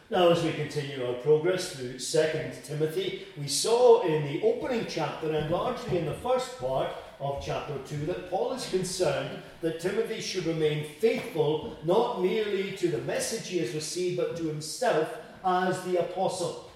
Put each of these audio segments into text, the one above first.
Now, as we continue our progress through 2 Timothy, we saw in the opening chapter and largely in the first part of chapter 2 that Paul is concerned that Timothy should remain faithful not merely to the message he has received but to himself as the apostle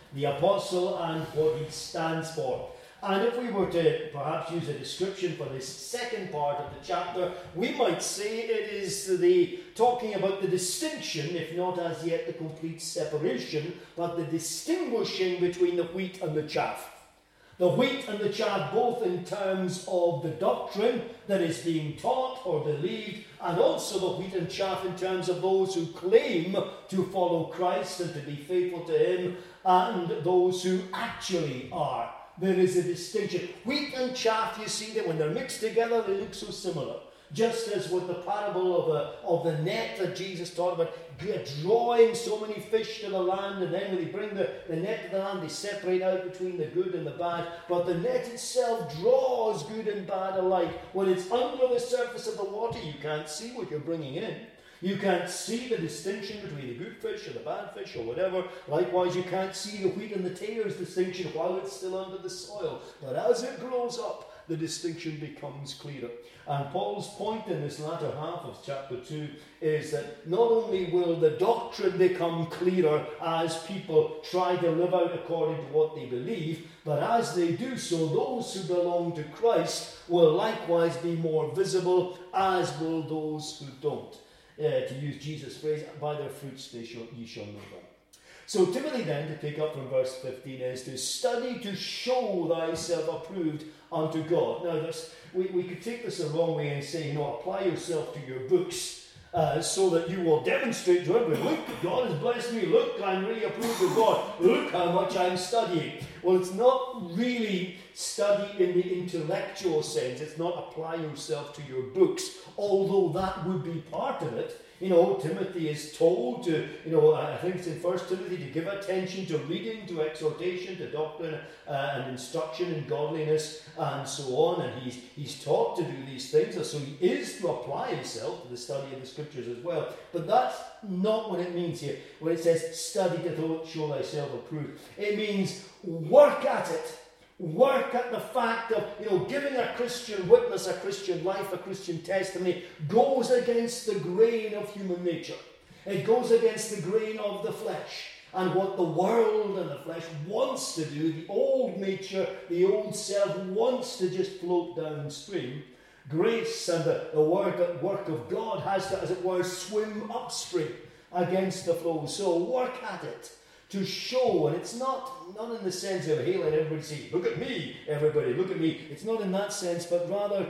and what he stands for. And if we were to perhaps use a description for this second part of the chapter, we might say it is the talking about the distinction, if not as yet the complete separation, but the distinguishing between the wheat and the chaff. The wheat and the chaff, both in terms of the doctrine that is being taught or believed, and also the wheat and chaff in terms of those who claim to follow Christ and to be faithful to him, and those who actually are. There is a distinction. Wheat and chaff, you see that when they're mixed together, they look so similar. Just as with the parable of the net that Jesus taught about, drawing so many fish to the land, and then when they bring the net to the land, they separate out between the good and the bad. But the net itself draws good and bad alike. When it's under the surface of the water, you can't see what you're bringing in. You can't see the distinction between the good fish or the bad fish or whatever. Likewise, you can't see the wheat and the tares distinction while it's still under the soil. But as it grows up, the distinction becomes clearer. And Paul's point in this latter half of chapter 2 is that not only will the doctrine become clearer as people try to live out according to what they believe, but as they do so, those who belong to Christ will likewise be more visible, as will those who don't. To use Jesus' phrase, by their fruits ye shall know them. So Timothy then, to pick up from verse 15, is to study to show thyself approved unto God. Now, we could take this the wrong way and say, apply yourself to your books so that you will demonstrate to everyone, look, God has blessed me, look, I'm really approved of God, look how much I'm studying. Well, it's not really study in the intellectual sense. It's not apply yourself to your books, although that would be part of it. Timothy is told to, I think it's in 1 Timothy, to give attention to reading, to exhortation, to doctrine and instruction in godliness and so on. And he's taught to do these things, so he is to apply himself to the study of the scriptures as well. But that's not what it means here. When it says study to show thyself approved, it means work at it. Work at the fact of, giving a Christian witness, a Christian life, a Christian testimony goes against the grain of human nature. It goes against the grain of the flesh. And what the world and the flesh wants to do, the old nature, the old self wants to just float downstream. Grace and the work of God has to, as it were, swim upstream against the flow. So work at it. To show, and it's not in the sense of hailing everybody, saying, look at me, everybody, look at me. It's not in that sense, but rather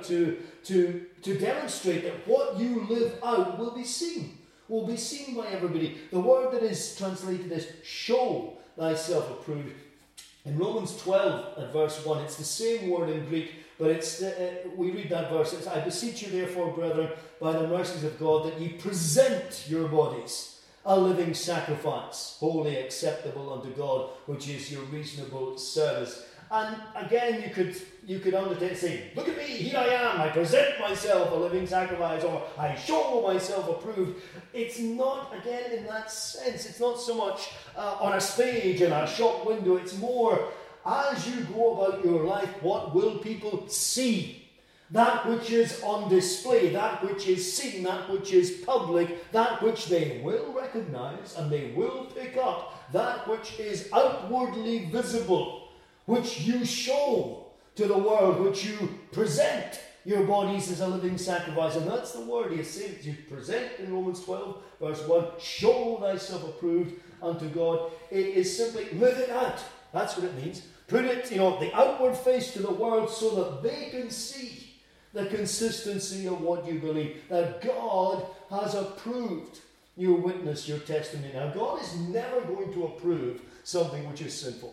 to demonstrate that what you live out will be seen by everybody. The word that is translated as show thyself approved. In Romans 12 at verse 1, it's the same word in Greek, but we read that verse. It's, I beseech you therefore, brethren, by the mercies of God, that ye present your bodies a living sacrifice, wholly acceptable unto God, which is your reasonable service. And again, you could undertake and say, look at me, here I am, I present myself a living sacrifice, or I show myself approved. It's not, again, in that sense, it's not so much on a stage in a shop window, it's more, as you go about your life, what will people see? That which is on display, that which is seen, that which is public, that which they will recognize and they will pick up, that which is outwardly visible, which you show to the world, which you present your bodies as a living sacrifice. And that's the word he is saying, you present in Romans 12, verse 1, show thyself approved unto God. It is simply live it out. That's what it means. Put it, the outward face to the world so that they can see the consistency of what you believe, that God has approved your witness, your testimony. Now, God is never going to approve something which is sinful.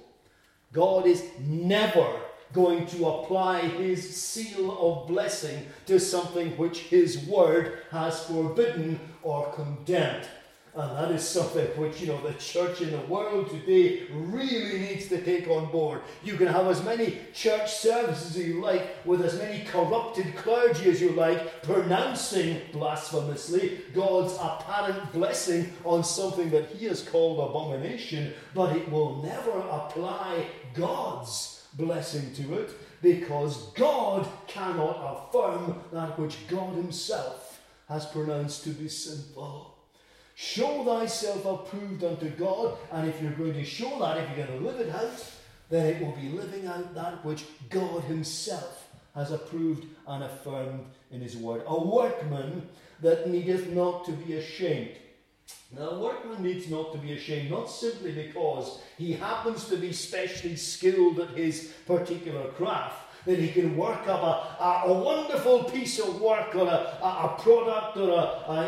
God is never going to apply his seal of blessing to something which his word has forbidden or condemned. And that is something which, the church in the world today really needs to take on board. You can have as many church services as you like, with as many corrupted clergy as you like, pronouncing blasphemously God's apparent blessing on something that he has called abomination, but it will never apply God's blessing to it, because God cannot affirm that which God himself has pronounced to be sinful. Show thyself approved unto God, and if you're going to show that, if you're going to live it out, then it will be living out that which God himself has approved and affirmed in his word. A workman that needeth not to be ashamed. Now, a workman needs not to be ashamed, not simply because he happens to be specially skilled at his particular craft, that he can work up a wonderful piece of work, or a product, or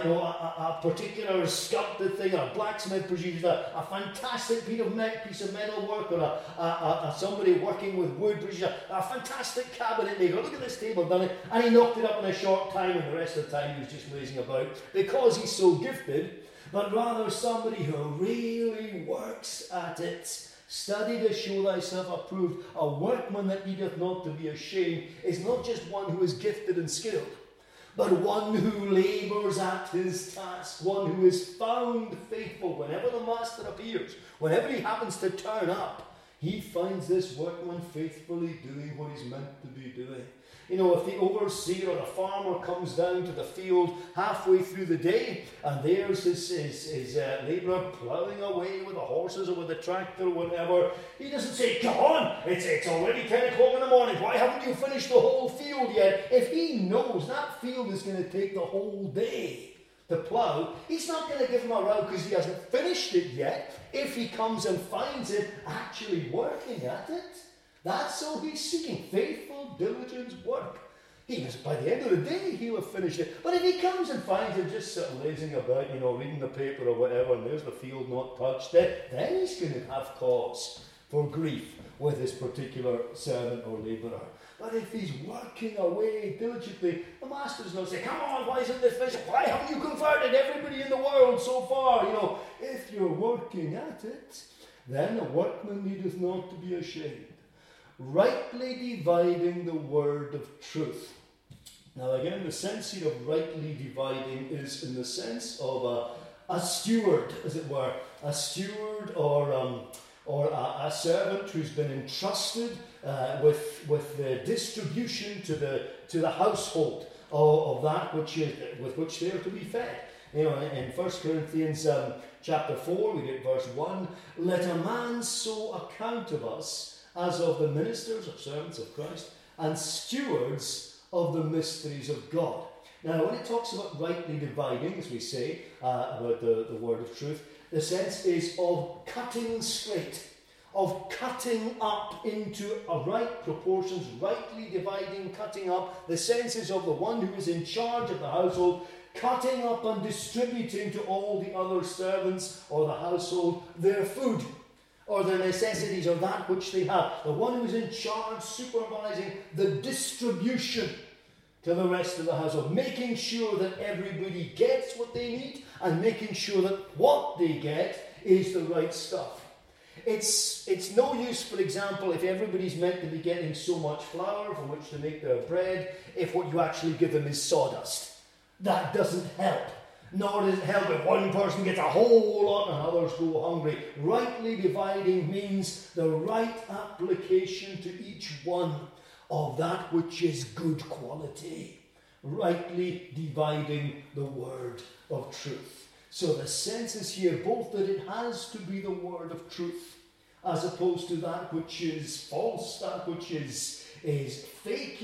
a particular sculpted thing, or a blacksmith produces a fantastic piece of metal work, or somebody working with wood produces a fantastic cabinet maker. Look at this table, done it, and he knocked it up in a short time, and the rest of the time he was just lazing about because he's so gifted. But rather somebody who really works at it. Study to show thyself approved. A workman that needeth not to be ashamed is not just one who is gifted and skilled, but one who labours at his task, one who is found faithful. Whenever the master appears, whenever he happens to turn up, he finds this workman faithfully doing what he's meant to be doing. If the overseer or the farmer comes down to the field halfway through the day, and there's his labourer ploughing away with the horses or with the tractor or whatever, he doesn't say, "Come on, it's already 10 o'clock in the morning, why haven't you finished the whole field yet?" If he knows that field is going to take the whole day to plough, he's not going to give him a row because he hasn't finished it yet, if he comes and finds him actually working at it. That's all he's seeking, faithful, diligent work. By the end of the day, he'll have finished it. But if he comes and finds him just sort of lazing about, reading the paper or whatever, and there's the field not touched, then he's going to have cause for grief with his particular servant or labourer. But if he's working away diligently, the master's not saying, "Come on, why isn't this finished? Why haven't you converted everybody in the world so far?" If you're working at it, then a workman needeth not to be ashamed, rightly dividing the word of truth. Now again, the sense here of rightly dividing is in the sense of a steward, as it were, a steward or a servant who's been entrusted with the distribution to the household of that with which they are to be fed. In 1 Corinthians chapter 4, we get verse 1, "Let a man so account of us as of the ministers or servants of Christ, and stewards of the mysteries of God." Now, when it talks about rightly dividing, as we say, about the word of truth, the sense is of cutting straight, of cutting up into a right proportions, rightly dividing, cutting up. The sense is of the one who is in charge of the household, cutting up and distributing to all the other servants or the household their food, or their necessities, or that which they have. The one who's in charge, supervising the distribution to the rest of the household, making sure that everybody gets what they need, and making sure that what they get is the right stuff. It's no use, for example, if everybody's meant to be getting so much flour from which to make their bread, if what you actually give them is sawdust. That doesn't help. Nor does it help if one person gets a whole lot and others go hungry. Rightly dividing means the right application to each one of that which is good quality. Rightly dividing the word of truth. So the sense is here both that it has to be the word of truth, as opposed to that which is false, that which is fake.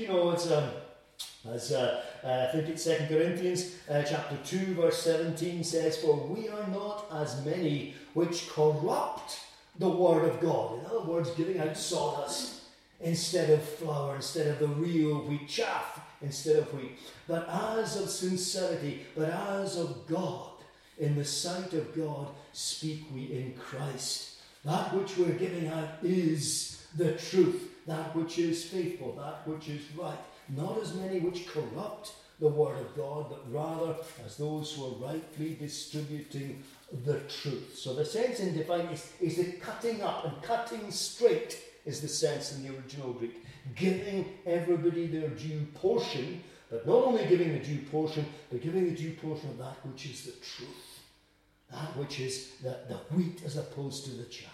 I think it's 2 Corinthians chapter 2 verse 17 says, "For we are not as many which corrupt the word of God." In other words, giving out sawdust instead of flour, instead of the real wheat chaff, instead of wheat. "But as of sincerity, but as of God, in the sight of God, speak we in Christ." That which we're giving out is the truth, that which is faithful, that which is right. Not as many which corrupt the word of God, but rather as those who are rightly distributing the truth. So the sense in divine is the cutting up and cutting straight is the sense in the original Greek. Giving everybody their due portion, but not only giving the due portion, but giving the due portion of that which is the truth. That which is the wheat as opposed to the chaff.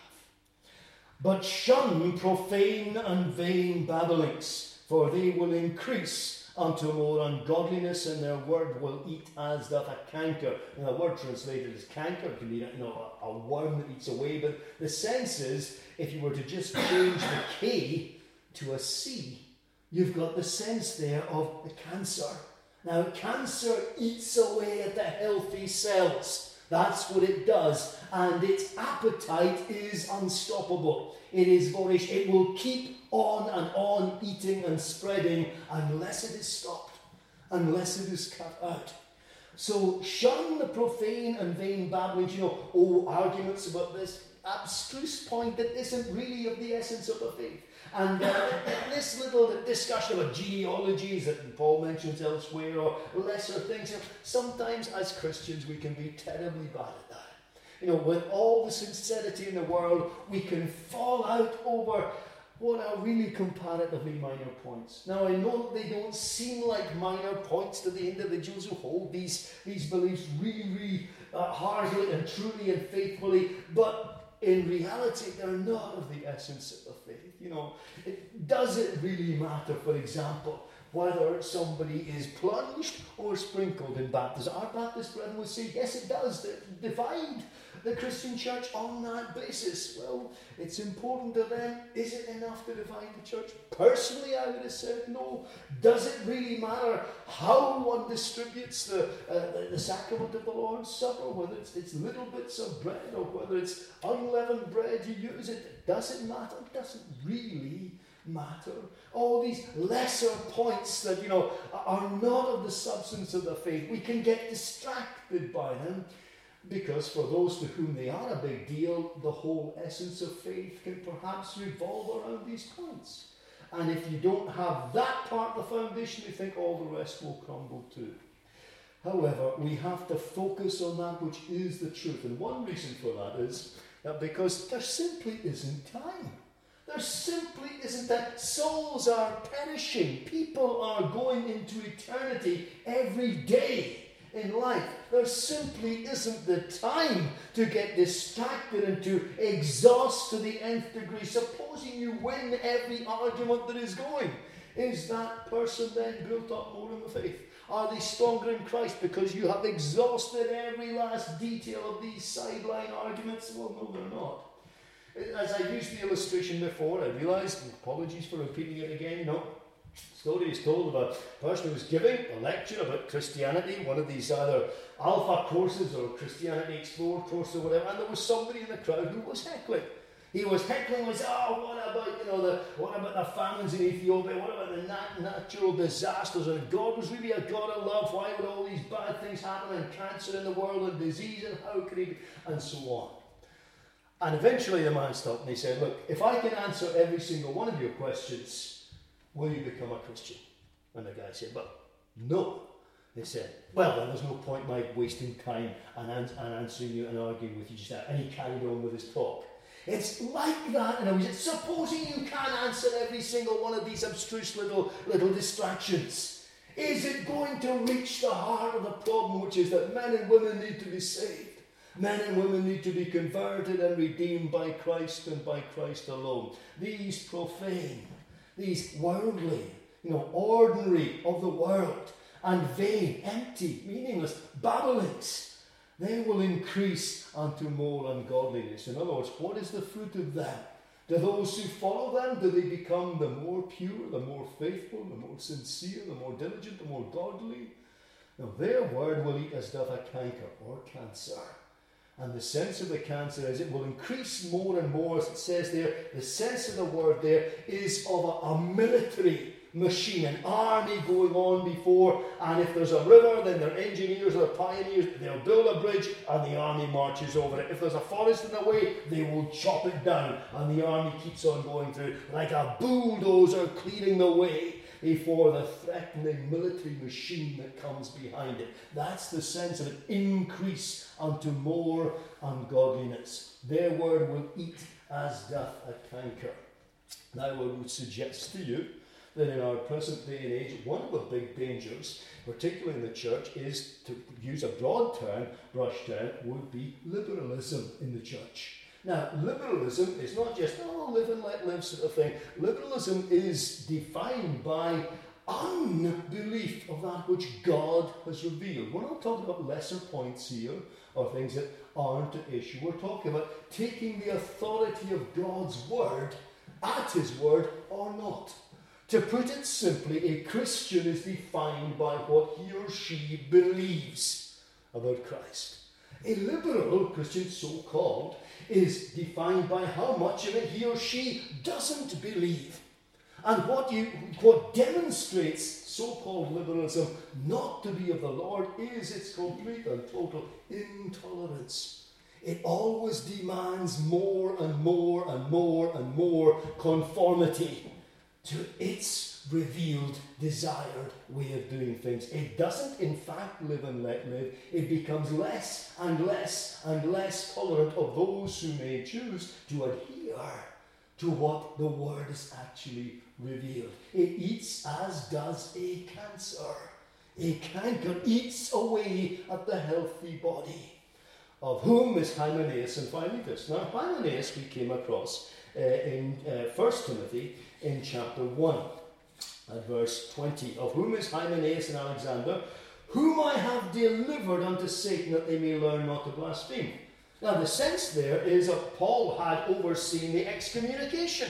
But shun profane and vain babblings, for they will increase unto more ungodliness, and their word will eat as doth a canker. And the word translated as canker can be a worm that eats away, but the sense is, if you were to just change the K to a C, you've got the sense there of the cancer. Now, cancer eats away at the healthy cells. That's what it does, and its appetite is unstoppable. It is voracious. It will keep on and on eating and spreading unless it is stopped, unless it is cut out. So shun the profane and vain babblings, arguments about this abstruse point that isn't really of the essence of the faith. And this little discussion about genealogies that Paul mentions elsewhere, or lesser things, sometimes as Christians we can be terribly bad at that. With all the sincerity in the world, we can fall out over what are really comparatively minor points. Now, I know they don't seem like minor points to the individuals who hold these beliefs really hardly and truly and faithfully, but in reality, they're not of the essence of the faith. Does it really matter, for example, whether somebody is plunged or sprinkled in baptism? Our Baptist brethren would say, yes, it does. They divide the Christian church on that basis. Well, it's important to them. Is it enough to divide the church? Personally, I would have said no. Does it really matter how one distributes the sacrament of the Lord's Supper, whether it's little bits of bread or whether it's unleavened bread you use it? Does it matter? It doesn't really matter. All these lesser points that, are not of the substance of the faith, we can get distracted by them, because for those to whom they are a big deal, the whole essence of faith can perhaps revolve around these points. And if you don't have that part of the foundation, you think all the rest will crumble too. However, we have to focus on that which is the truth. And one reason for that is that because there simply isn't time. There simply isn't that. Souls are perishing. People are going into eternity every day in life. There simply isn't the time to get distracted and to exhaust to the nth degree. Supposing you win every argument that is going, is that person then built up more in the faith? Are they stronger in Christ because you have exhausted every last detail of these sideline arguments? Well, no, they're not. As I used the illustration before, I realised, apologies for repeating it again, story is told of a person who was giving a lecture about Christianity, one of these either Alpha courses or Christianity Explored course or whatever, and there was somebody in the crowd who was heckling. He was heckling, what about the famines in Ethiopia, what about the natural disasters, and God was really a God of love, why would all these bad things happen, and cancer in the world, and disease, and how could he, and so on. And eventually the man stopped and he said, look, if I can answer every single one of your questions, will you become a Christian? And the guy said, well, no. They said, well, then there's no point my wasting time and answering you and arguing with you just now. And he carried on with his talk. It's like that. And I was supposing you can't answer every single one of these abstruse little distractions. Is it going to reach the heart of the problem, which is that men and women need to be saved? Men and women need to be converted and redeemed by Christ and by Christ alone. These profane, these worldly, ordinary of the world, and vain, empty, meaningless babblings, they will increase unto more ungodliness. In other words, what is the fruit of them? Do those who follow them, do they become the more pure, the more faithful, the more sincere, the more diligent, the more godly? Now, their word will eat as doth a canker or cancer. And the sense of the cancer is it will increase more and more, as it says there. The sense of the word there is of a military machine, an army going on before, and if there's a river, then their engineers or pioneers, they'll build a bridge and the army marches over it. If there's a forest in the way, they will chop it down and the army keeps on going through like a bulldozer clearing the way. for the threatening military machine that comes behind it. That's the sense of an increase unto more ungodliness. Their word will eat as doth a canker. Now I would suggest to you that in our present day and age, one of the big dangers, particularly in the church, is, to use a broad term, brush term, would be liberalism in the church. Now, liberalism is not just, live and let live sort of thing. Liberalism is defined by unbelief of that which God has revealed. We're not talking about lesser points here, or things that aren't at issue. We're talking about taking the authority of God's word at his word or not. To put it simply, a Christian is defined by what he or she believes about Christ. A liberal Christian, so-called, is defined by how much of it he or she doesn't believe. And what demonstrates so-called liberalism not to be of the Lord is its complete and total intolerance. It always demands more and more and more and more conformity to its revealed, desired way of doing things. It doesn't, in fact, live and let live. It becomes less and less and less tolerant of those who may choose to adhere to what the word is actually revealed. It eats as does a cancer. A canker eats away at the healthy body, of whom is Hymenaeus and Philetus. Now, Hymenaeus we came across in 1 Timothy in chapter 1 at verse 20. Of whom is Hymenaeus and Alexander, whom I have delivered unto Satan, that they may learn not to blaspheme. Now, the sense there is that Paul had overseen the excommunication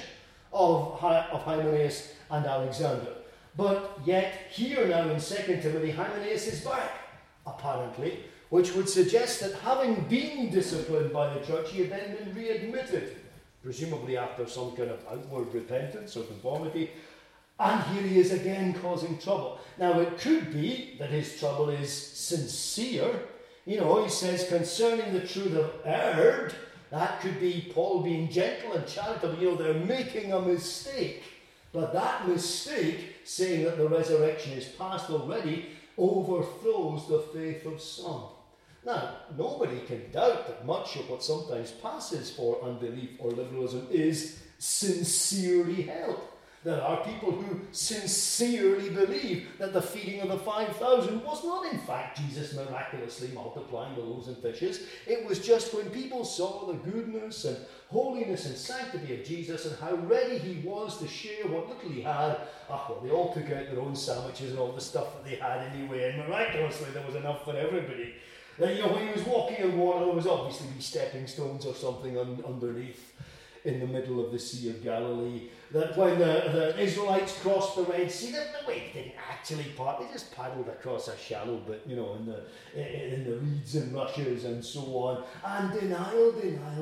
of Hymenaeus and Alexander. But yet, here now in 2 Timothy, Hymenaeus is back, apparently, which would suggest that having been disciplined by the church, he had then been readmitted, presumably after some kind of outward repentance or conformity, and here he is again causing trouble. Now, it could be that his trouble is sincere. He says, concerning the truth of erred, that could be Paul being gentle and charitable. They're making a mistake. But that mistake, saying that the resurrection is past already, overthrows the faith of some. Now, nobody can doubt that much of what sometimes passes for unbelief or liberalism is sincerely held. There are people who sincerely believe that the feeding of the 5,000 was not in fact Jesus miraculously multiplying the loaves and fishes. It was just when people saw the goodness and holiness and sanctity of Jesus and how ready he was to share what little he had. They all took out their own sandwiches and all the stuff that they had anyway, and miraculously there was enough for everybody. When he was walking on water, there was obviously these stepping stones or something underneath in the middle of the Sea of Galilee. That when the Israelites crossed the Red Sea, the way they didn't actually part, they just paddled across a shallow bit, in the reeds and rushes and so on. And denial.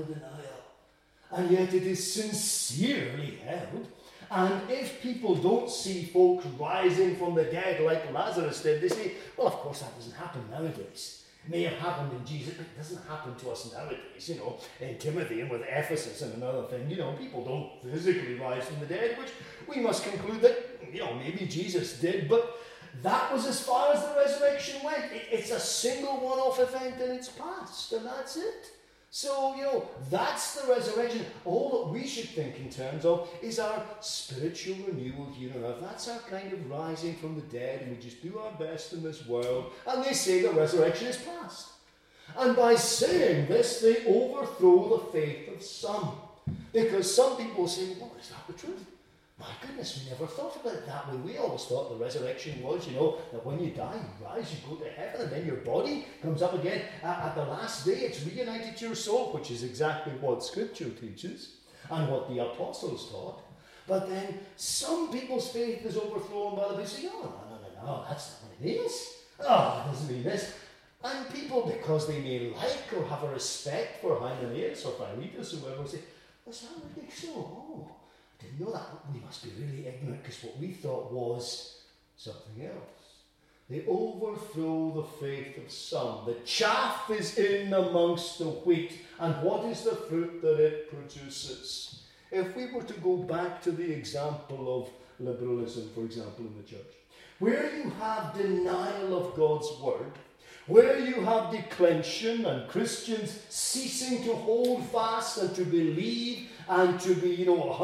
And yet it is sincerely held. And if people don't see folks rising from the dead like Lazarus did, they say, well, of course that doesn't happen nowadays. It may have happened in Jesus, but it doesn't happen to us nowadays, in Timothy and with Ephesus and another thing. People don't physically rise from the dead, which we must conclude that, maybe Jesus did, but that was as far as the resurrection went. It's a single one-off event and it's past, and that's it. So, that's the resurrection. All that we should think in terms of is our spiritual renewal here on earth. That's our kind of rising from the dead, and we just do our best in this world. And they say the resurrection is past. And by saying this, they overthrow the faith of some. Because some people say, well, is that the truth? My goodness, we never thought about it that way. We always thought the resurrection was, that when you die, you rise, you go to heaven, and then your body comes up again. At the last day, it's reunited to your soul, which is exactly what Scripture teaches and what the apostles taught. But then some people's faith is overthrown by the belief, saying, no, that's not what it is. It doesn't mean this. And people, because they may like or have a respect for Hymenaeus or Philetus or whoever, say, was that really so? Didn't know that. We must be really ignorant, because what we thought was something else. They overthrow the faith of some. The chaff is in amongst the wheat, and what is the fruit that it produces? If we were to go back to the example of liberalism, for example, in the church. Where you have denial of God's word, where you have declension and Christians ceasing to hold fast and to believe and to be,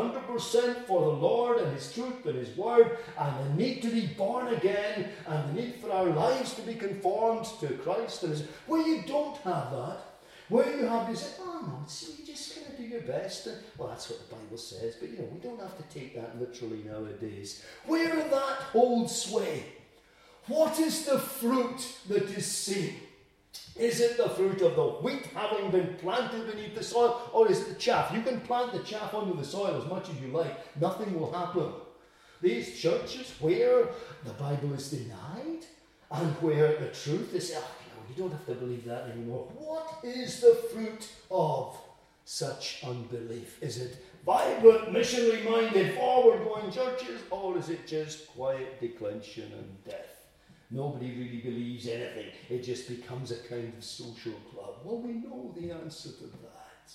100% for the Lord and His truth and His word, and the need to be born again and the need for our lives to be conformed to Christ, where you don't have that, where you have this, you just kind of do your best. And, well, that's what the Bible says, but we don't have to take that literally nowadays. Where that holds sway, what is the fruit that is seen? Is it the fruit of the wheat having been planted beneath the soil, or is it the chaff? You can plant the chaff under the soil as much as you like, nothing will happen. These churches where the Bible is denied and where the truth is, you don't have to believe that anymore. What is the fruit of such unbelief? Is it vibrant, missionary-minded, forward-going churches, or is it just quiet declension and death? Nobody really believes anything. It just becomes a kind of social club. Well, we know the answer to that.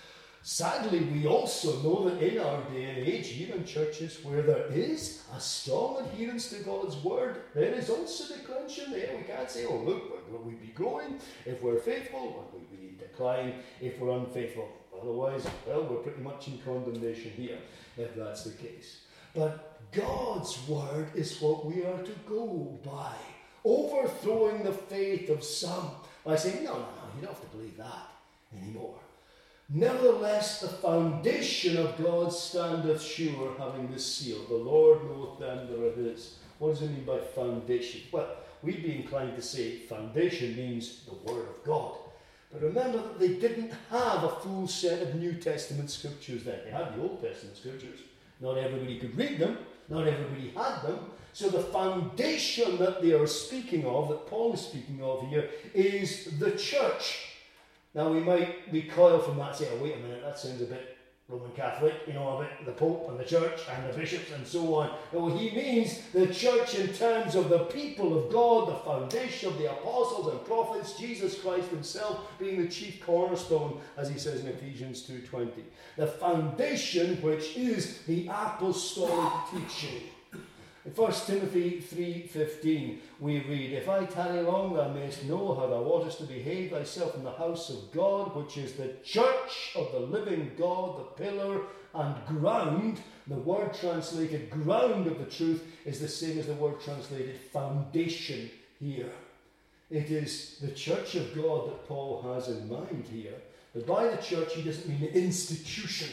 Sadly, we also know that in our day and age, even churches where there is a strong adherence to God's word, there is also declension there. We can't say, look, we'd be growing if we're faithful, or we'd be decline if we're unfaithful. Otherwise, we're pretty much in condemnation here, if that's the case. But God's word is what we are to go by, overthrowing the faith of some by saying, no, you don't have to believe that anymore. Nevertheless, the foundation of God standeth sure, having this seal. The Lord knoweth them that are his. What does it mean by foundation? Well, we'd be inclined to say foundation means the word of God. But remember that they didn't have a full set of New Testament scriptures then. They had the Old Testament scriptures. Not everybody could read them. Not everybody had them. So the foundation that they are speaking of, that Paul is speaking of here, is the church. Now we might recoil from that and say, wait a minute, that sounds a bit Roman Catholic, a bit the Pope and the church and the bishops and so on. No, he means the church in terms of the people of God, the foundation of the apostles and prophets, Jesus Christ himself being the chief cornerstone, as he says in Ephesians 2:20. The foundation which is the apostolic teaching. In 1 Timothy 3:15 we read, If I tarry long, thou mayest know how thou oughtest to behave thyself in the house of God, which is the church of the living God, the pillar and ground. The word translated ground of the truth is the same as the word translated foundation here. It is the church of God that Paul has in mind here. But by the church he doesn't mean the institution.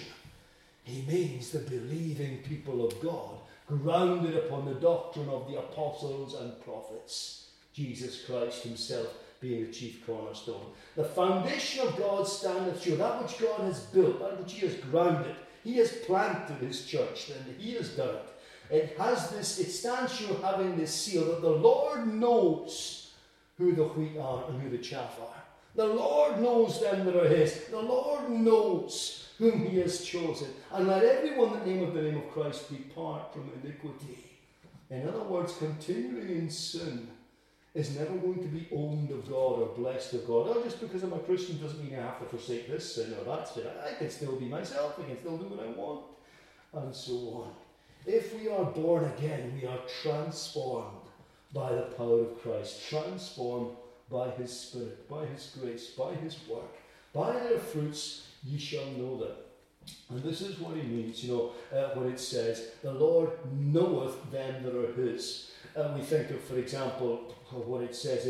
He means the believing people of God, grounded upon the doctrine of the apostles and prophets, Jesus Christ himself being the chief cornerstone. The foundation of God standeth sure, that which God has built, that which he has grounded. He has planted his church, and he has done it. It stands sure having this seal that the Lord knows who the wheat are and who the chaff are. The Lord knows them that are his. The Lord knows whom he has chosen. And let everyone that nameth the name of Christ depart from iniquity. In other words, continuing in sin is never going to be owned of God or blessed of God. Oh, just because I'm a Christian doesn't mean I have to forsake this sin or that sin. I can still be myself. I can still do what I want. And so on. If we are born again, we are transformed by the power of Christ. Transformed by his Spirit, by his grace, by his work. By their fruits ye shall know them. And this is what he means, when it says, the Lord knoweth them that are his. We think of, for example, what it says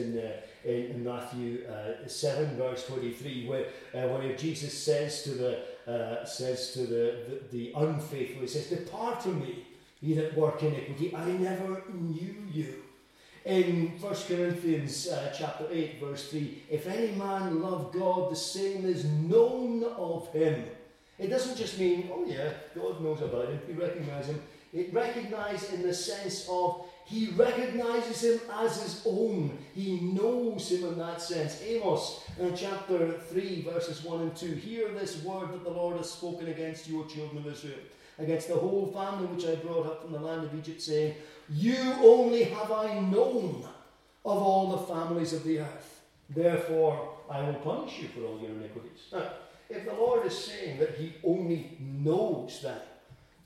in Matthew 7, verse 23, where Jesus says to the unfaithful, he says, Depart from me, ye that work iniquity, I never knew you. In 1 Corinthians chapter 8, verse 3, if any man love God, the same is known of him. It doesn't just mean, God knows about him, we recognise him. It recognised in the sense of he recognises him as his own. He knows him in that sense. Amos, in chapter 3, verses 1 and 2, hear this word that the Lord has spoken against you, O children of Israel, against the whole family which I brought up from the land of Egypt, saying, You only have I known of all the families of the earth. Therefore I will punish you for all your iniquities. Now, if the Lord is saying that he only knows that,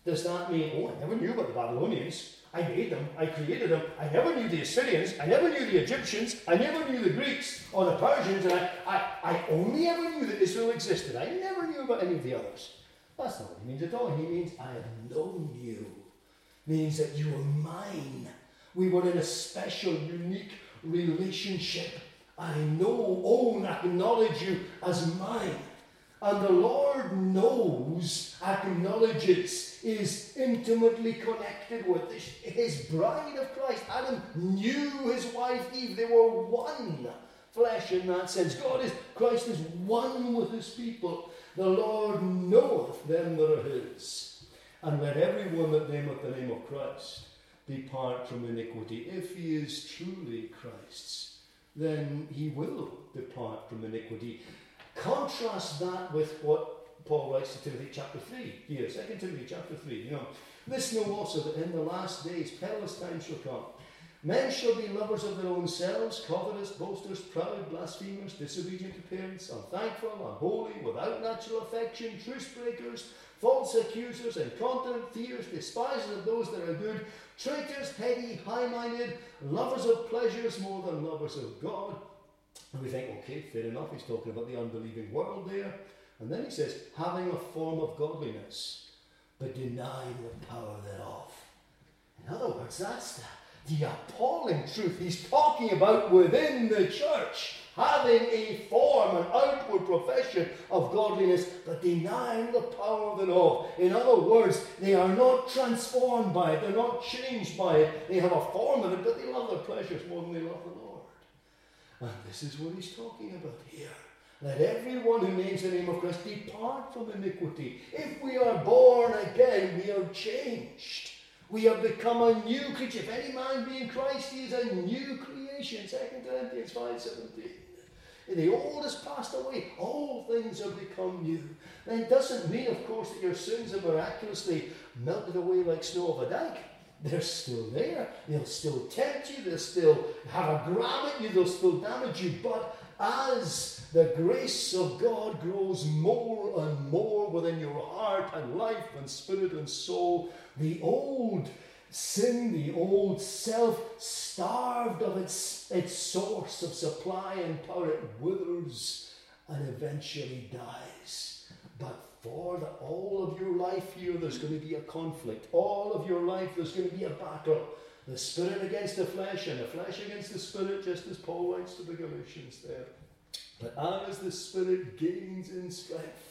Does that mean, oh, I never knew about the Babylonians. I made them. I created them. I never knew the Assyrians. I never knew the Egyptians. I never knew the Greeks or the Persians. And I only ever knew that Israel existed. I never knew about any of the others. That's not what he means at all. He means, I have known you. Means that you were mine. We were in a special, unique relationship. I know, own, acknowledge you as mine. And the Lord knows, acknowledges, is intimately connected with his bride of Christ. Adam knew his wife Eve. They were one flesh in that sense. Christ is one with his people. The Lord knoweth them that are his. And let everyone that nameth the name of Christ depart from iniquity. If he is truly Christ's, then he will depart from iniquity. Contrast that with what Paul writes to Timothy chapter 3 here, 2 Timothy chapter 3. This know also that in the last days perilous times shall come. Men shall be lovers of their own selves, covetous, boasters, proud, blasphemers, disobedient to parents, unthankful, unholy, without natural affection, truce breakers, false accusers, incontinent, fierce, despisers of those that are good, traitors, heady, high-minded, lovers of pleasures more than lovers of God. And we think, okay, fair enough, he's talking about the unbelieving world there. And then he says, having a form of godliness, but denying the power thereof. In other words, that's the appalling truth he's talking about within the church. Having a form, an outward profession of godliness, but denying the power thereof. In other words, they are not transformed by it, they're not changed by it. They have a form of it, but they love their pleasures more than they love the Lord. And this is what he's talking about here. Let everyone who names the name of Christ depart from iniquity. If we are born again, we are changed. We have become a new creature. If any man be in Christ, he is a new creation. 2 Corinthians 5:17. The old has passed away. All things have become new. And it doesn't mean, of course, that your sins have miraculously melted away like snow off a dike. They're still there. They'll still tempt you. They'll still have a grab at you. They'll still damage you. But as the grace of God grows more and more within your heart and life and spirit and soul, the old sin, the old self, starved of its source of supply and power, it withers and eventually dies. But for all of your life here, there's going to be a conflict. All of your life, there's going to be a battle. The spirit against the flesh and the flesh against the spirit, just as Paul writes to the Galatians there. But as the spirit gains in strength,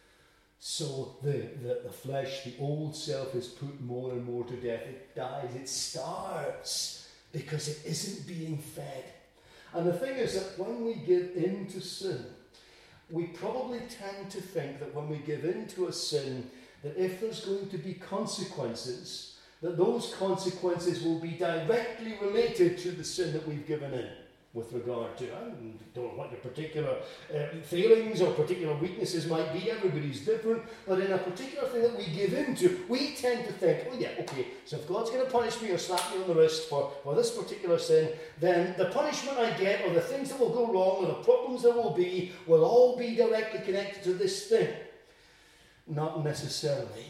so the flesh, the old self, is put more and more to death. It dies, it starves, because it isn't being fed. And the thing is that when we give in to sin, we probably tend to think that when we give in to a sin, that if there's going to be consequences, that those consequences will be directly related to the sin that we've given in with regard to. I don't know what your particular failings or particular weaknesses might be. Everybody's different. But in a particular thing that we give into, we tend to think, oh yeah, okay, so if God's going to punish me or slap me on the wrist for this particular sin, then the punishment I get or the things that will go wrong or the problems there will all be directly connected to this thing. Not necessarily.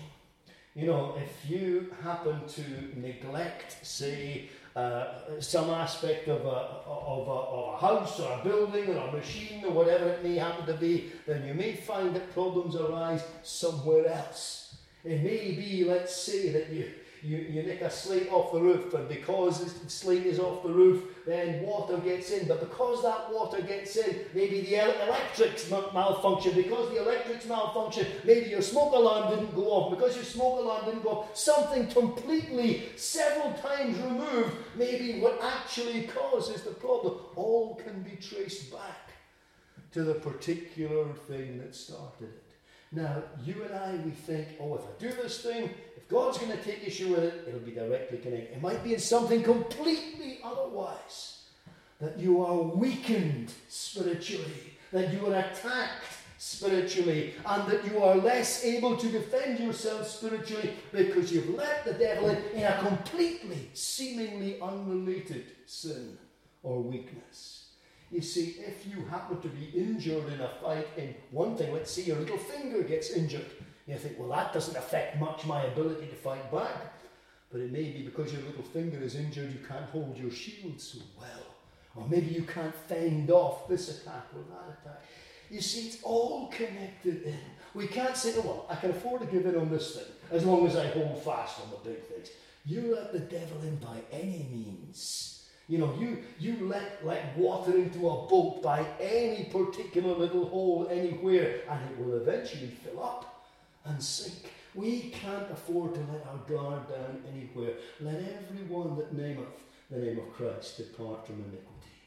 If you happen to neglect, say, some aspect of a house or a building or a machine or whatever it may happen to be, then you may find that problems arise somewhere else. It may be, let's say, that you nick a slate off the roof, and because the slate is off the roof, then water gets in. But because that water gets in, maybe the electrics malfunction. Because the electrics malfunction, maybe your smoke alarm didn't go off. Because your smoke alarm didn't go off, something completely, several times removed, maybe what actually causes the problem, all can be traced back to the particular thing that started it. Now, you and I, we think, oh, if I do this thing, if God's going to take issue with it, it'll be directly connected. It might be in something completely otherwise. That you are weakened spiritually, that you are attacked spiritually, and that you are less able to defend yourself spiritually because you've let the devil in a completely, seemingly unrelated sin or weakness. You see, if you happen to be injured in a fight in one thing, let's say your little finger gets injured. You think, well, that doesn't affect much my ability to fight back. But it may be because your little finger is injured, you can't hold your shield so well. Or maybe you can't fend off this attack or that attack. You see, it's all connected in. We can't say, oh, well, I can afford to give in on this thing as long as I hold fast on the big things. You let the devil in by any means. You know, you let water into a boat by any particular little hole anywhere, and it will eventually fill up and sink. We can't afford to let our guard down anywhere. Let everyone that nameth the name of Christ depart from iniquity.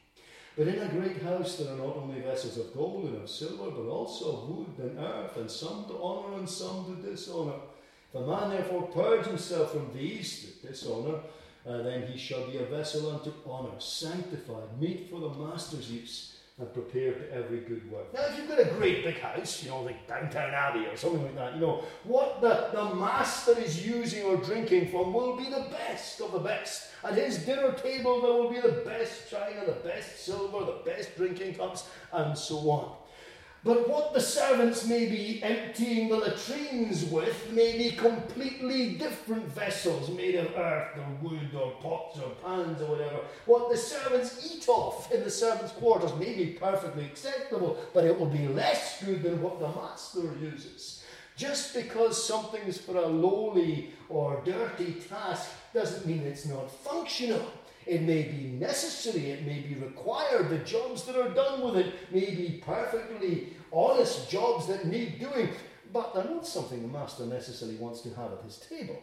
But in a great house there are not only vessels of gold and of silver, but also of wood and earth, and some to honour and some to dishonour. If a man therefore purge himself from these that dishonour, then he shall be a vessel unto honour, sanctified, meet for the master's use, and prepared to every good work. Now, if you've got a great big house, like Downtown Abbey or something like that, what the master is using or drinking from will be the best of the best. At his dinner table there will be the best china, the best silver, the best drinking cups, and so on. But what the servants may be emptying the latrines with may be completely different vessels made of earth or wood or pots or pans or whatever. What the servants eat off in the servants' quarters may be perfectly acceptable, but it will be less good than what the master uses. Just because something's for a lowly or dirty task doesn't mean it's not functional. It may be necessary, it may be required, the jobs that are done with it may be perfectly honest jobs that need doing, but they're not something the master necessarily wants to have at his table.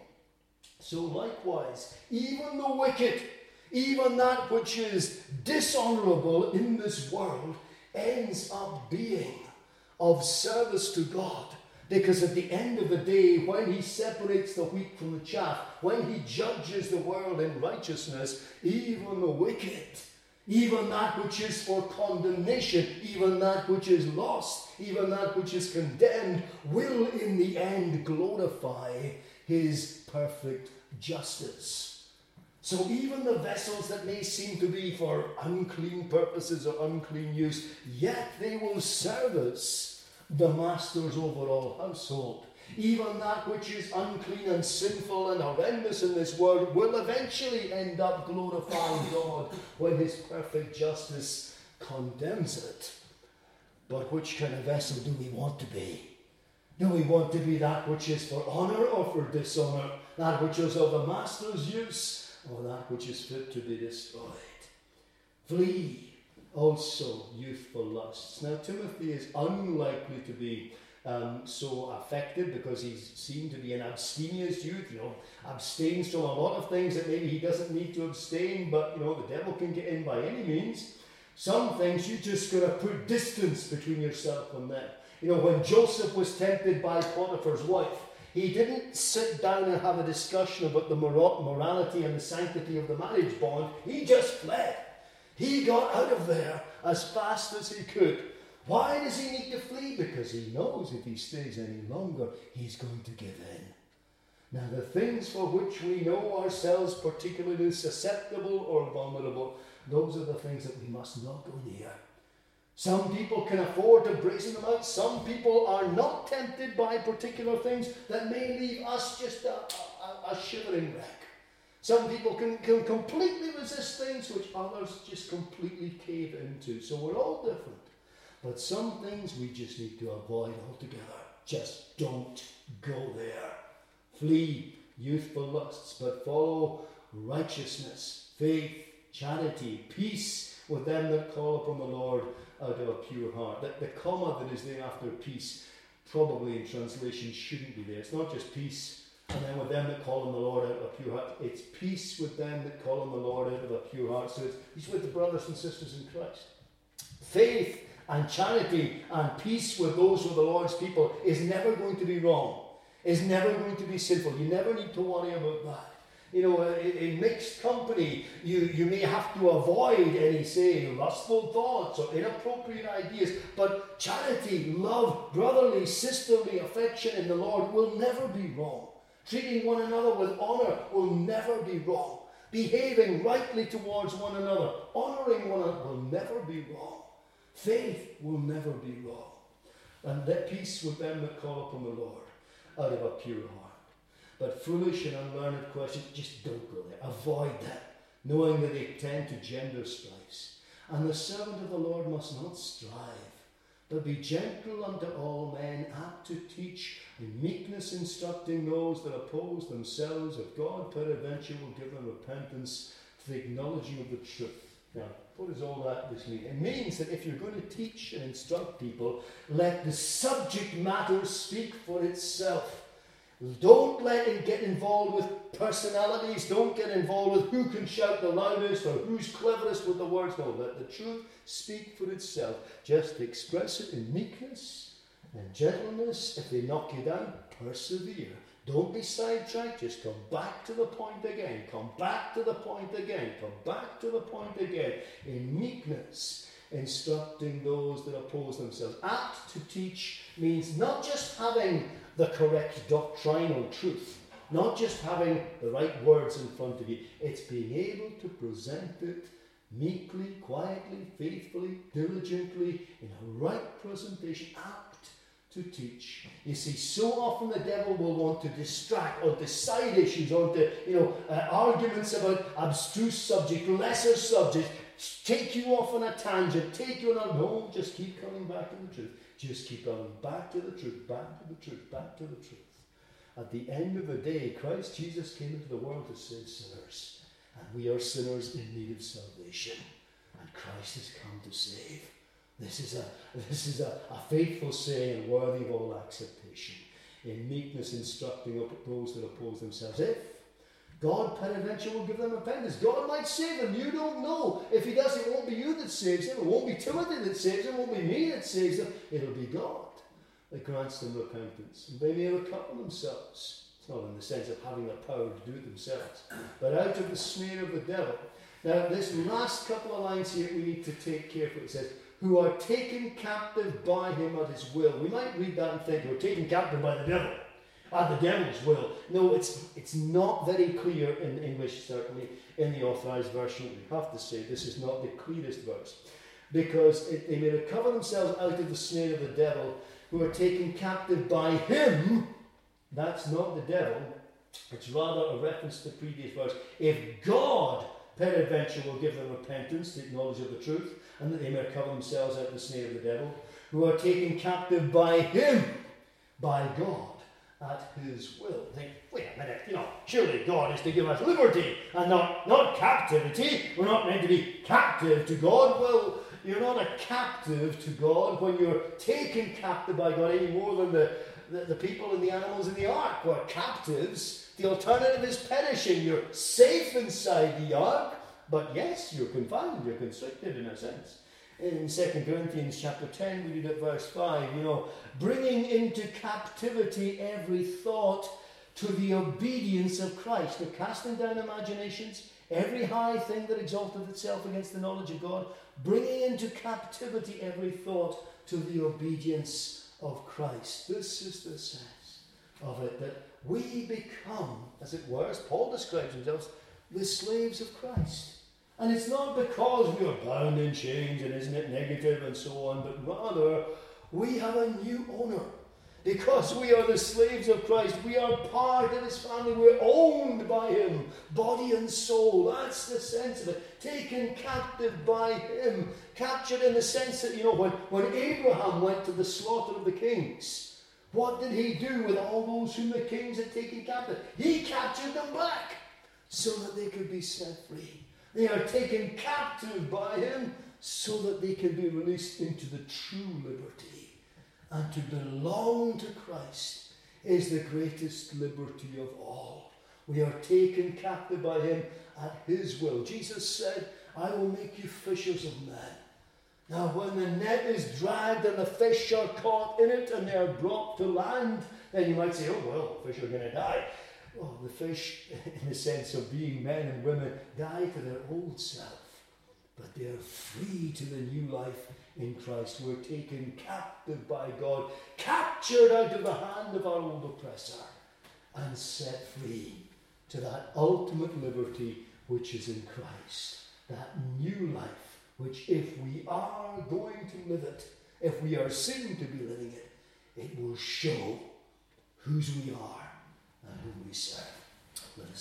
So likewise, even the wicked, even that which is dishonourable in this world, ends up being of service to God. Because at the end of the day, when he separates the wheat from the chaff, when he judges the world in righteousness, even the wicked, even that which is for condemnation, even that which is lost, even that which is condemned, will in the end glorify his perfect justice. So even the vessels that may seem to be for unclean purposes or unclean use, yet they will service the master's overall household. Even that which is unclean and sinful and horrendous in this world will eventually end up glorifying God when his perfect justice condemns it. But which kind of vessel do we want to be? Do we want to be that which is for honour or for dishonour? That which is of the master's use or that which is fit to be destroyed? Flee also youthful lusts. Now Timothy is unlikely to be so affected because he's seen to be an abstemious youth, abstains from a lot of things that maybe he doesn't need to abstain, but the devil can get in by any means. Some things you just got to put distance between yourself and them. When Joseph was tempted by Potiphar's wife, he didn't sit down and have a discussion about the morality and the sanctity of the marriage bond. He just fled. He got out of there as fast as he could. Why does he need to flee? Because he knows if he stays any longer, he's going to give in. Now, the things for which we know ourselves particularly susceptible or vulnerable, those are the things that we must not go near. Some people can afford to brazen them out. Some people are not tempted by particular things that may leave us just a shivering wreck. Some people can completely resist things which others just completely cave into. So we're all different. But some things we just need to avoid altogether. Just don't go there. Flee youthful lusts, but follow righteousness, faith, charity, peace with them that call upon the Lord out of a pure heart. The comma that is there after peace probably in translation shouldn't be there. It's not just peace and then with them that call on the Lord out of a pure heart. It's peace with them that call on the Lord out of a pure heart. So it's with the brothers and sisters in Christ. Faith and charity and peace with those who are the Lord's people is never going to be wrong. Is never going to be sinful. You never need to worry about that. In mixed company, you may have to avoid any, say, lustful thoughts or inappropriate ideas. But charity, love, brotherly, sisterly affection in the Lord will never be wrong. Treating one another with honour will never be wrong. Behaving rightly towards one another, honouring one another will never be wrong. Faith will never be wrong. And let peace with them that call upon the Lord. out of a pure heart. But foolish and unlearned questions, just don't go there. Avoid that, knowing that they tend to gender strifes. And the servant of the Lord must not strive, but be gentle unto all men, apt to teach, in meekness instructing those that oppose themselves, if God peradventure will give them repentance to the acknowledging of the truth. Now, what does all that mean? It means that if you're going to teach and instruct people, let the subject matter speak for itself. Don't let it get involved with personalities. Don't get involved with who can shout the loudest or who's cleverest with the words. No, let the truth speak for itself. Just express it in meekness and gentleness. If they knock you down, persevere. Don't be sidetracked. Just come back to the point again. Come back to the point again. Come back to the point again. In meekness, instructing those that oppose themselves. Apt to teach means not just having the correct doctrinal truth, not just having the right words in front of you. It's being able to present it meekly, quietly, faithfully, diligently, in a right presentation, apt to teach. You see, so often the devil will want to distract onto side issues, onto arguments about abstruse subjects, lesser subjects, take you off on a tangent, take you on a... No, just keep coming back to the truth. Just keep coming back to the truth, back to the truth, back to the truth. At the end of the day, Christ Jesus came into the world to save sinners. And we are sinners in need of salvation. And Christ has come to save. This is a faithful saying and worthy of all acceptation. In meekness instructing those that oppose themselves. If God peradventure will give them repentance, God might save them. You don't know. If he does, it won't be you that saves them. It won't be Timothy that saves them. It won't be me that saves them. It'll be God that grants them repentance. And they may recover themselves. It's not in the sense of having the power to do it themselves, but out of the snare of the devil. Now, this last couple of lines here we need to take carefully. It says, who are taken captive by him at his will. We might read that and think, we're taken captive by the devil. At the devil's will. No, it's not very clear in English, certainly, in the Authorized Version. We have to say this is not the clearest verse. Because they may recover themselves out of the snare of the devil, who are taken captive by him. That's not the devil. It's rather a reference to the previous verse. If God peradventure will give them repentance, the knowledge of the truth, and that they may recover themselves out of the snare of the devil, who are taken captive by him, by God, at his will. Think, wait a minute, surely God is to give us liberty and not captivity. We're not meant to be captive to God. Well, you're not a captive to God when you're taken captive by God any more than the people and the animals in the ark were captives. The alternative is perishing. You're safe inside the ark, but yes, you're confined, you're constricted in a sense. In 2 Corinthians chapter 10, we read at verse 5, bringing into captivity every thought to the obedience of Christ. Now, casting down imaginations, every high thing that exalteth itself against the knowledge of God, bringing into captivity every thought to the obedience of Christ. This is the sense of it, that we become, as it were, as Paul describes himself, the slaves of Christ. And it's not because we are bound in chains and isn't it negative and so on, but rather we have a new owner. Because we are the slaves of Christ, we are part of his family, we're owned by him, body and soul. That's the sense of it. Taken captive by him. Captured in the sense that, when Abraham went to the slaughter of the kings, what did he do with all those whom the kings had taken captive? He captured them back so that they could be set free. They are taken captive by him so that they can be released into the true liberty. And to belong to Christ is the greatest liberty of all. We are taken captive by him at his will. Jesus said, I will make you fishers of men. Now when the net is dragged and the fish are caught in it and they are brought to land, then you might say, oh well, the fish are going to die. Well, the fish, in the sense of being men and women, die to their old self. But they are free to the new life in Christ. We're taken captive by God, captured out of the hand of our old oppressor, and set free to that ultimate liberty which is in Christ. That new life, which if we are going to live it, if we are seen to be living it, it will show whose we are and whom we serve.